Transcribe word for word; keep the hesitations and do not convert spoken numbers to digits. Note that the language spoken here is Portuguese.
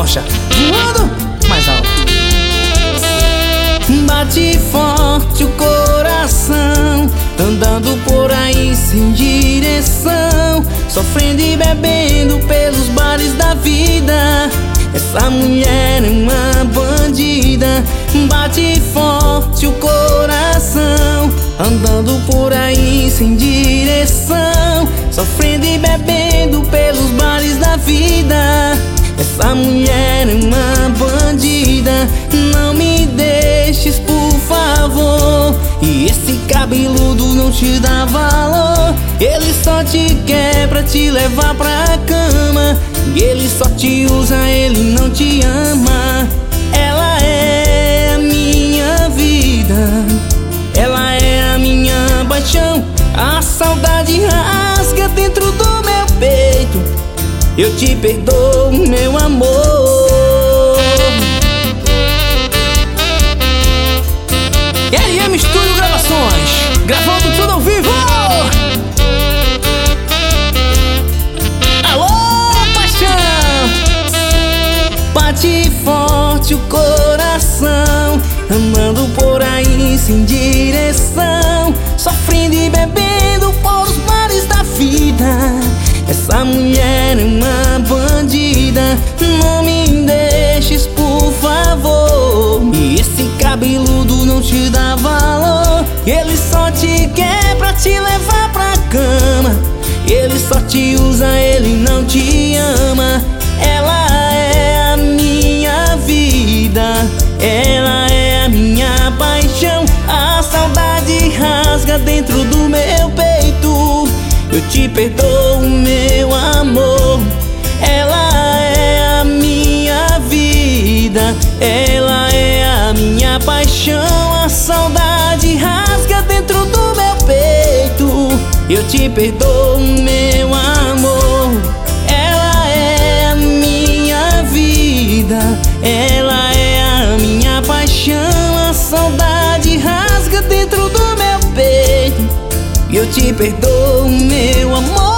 rocha, voando mais alto. Bate forte o coração, andando por aí sem direção, sofrendo e bebendo pelos bares da vida. Essa mulher é uma bandida. Bate forte o coração, andando por aí sem direção, sofrendo e bebendo pelos bares da vida. Essa mulher é uma bandida. Não me deixes, por favor. E esse cabeludo não te dá valor. Ele só te quer pra te levar pra cama. E ele só te usa, ele não te ama. Ela é a minha vida, ela é a minha paixão. A saudade rasga dentro do meu peito. Eu te perdoo, meu amor. L M Studio Gravações, gravando tudo ao vivo. Alô, paixão! Bate forte o coração, andando por aí sem direção, sofrendo e bebendo por os mares da vida. Essa mulher é uma bandida. Não me deixes, por favor. E esse cabeludo não te dá valor. Ele só te quer pra te levar pra cama. Ele só te usa, ele não te ama. Ela é a minha vida, ela é a minha paixão. A saudade rasga dentro do meu peito. Eu te perdoo, meu amor. Ela é a minha vida, ela é a minha paixão. A saudade rasga dentro do meu peito. Eu te perdoo, meu amor. Ela é a minha vida, ela é a minha paixão. A saudade rasga dentro do meu peito. Eu te perdoo, meu amor.